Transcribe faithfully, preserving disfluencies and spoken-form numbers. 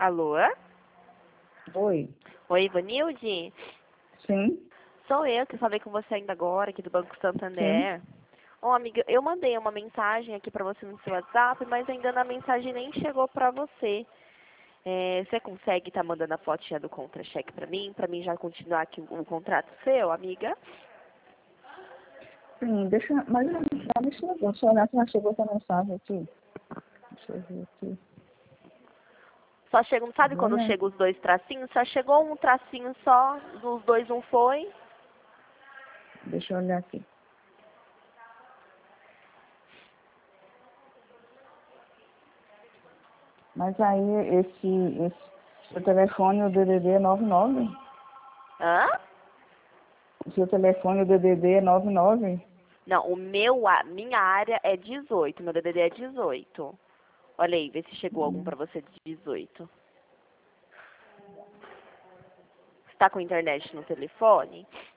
Alô? Oi. Oi, Ivanilde? Sim, Sou eu que falei com você ainda agora, aqui do Banco sim. Santander. Ô, amiga, eu mandei uma mensagem aqui pra você no seu WhatsApp, mas ainda a mensagem nem chegou pra você. É, você consegue estar mandando a fotinha do contra-cheque pra mim, pra mim já continuar aqui o, o contrato seu, amiga? Sim, deixa. Mas a mensagem chegou. Deixa eu olhar se já chegou essa mensagem aqui. Deixa eu ver aqui. Só chega, sabe Vou quando olhar. chega os dois tracinhos? Só chegou um tracinho só, dos dois um foi. Deixa eu olhar aqui. Mas aí esse, esse seu telefone, o D D D é nove nove? Hã? O seu telefone, o D D D é nove nove? Não, o meu, a minha área é dezoito, meu D D D é dezoito. Olha aí, vê se chegou algum Hum. pra você de dezoito. Você tá com internet no telefone?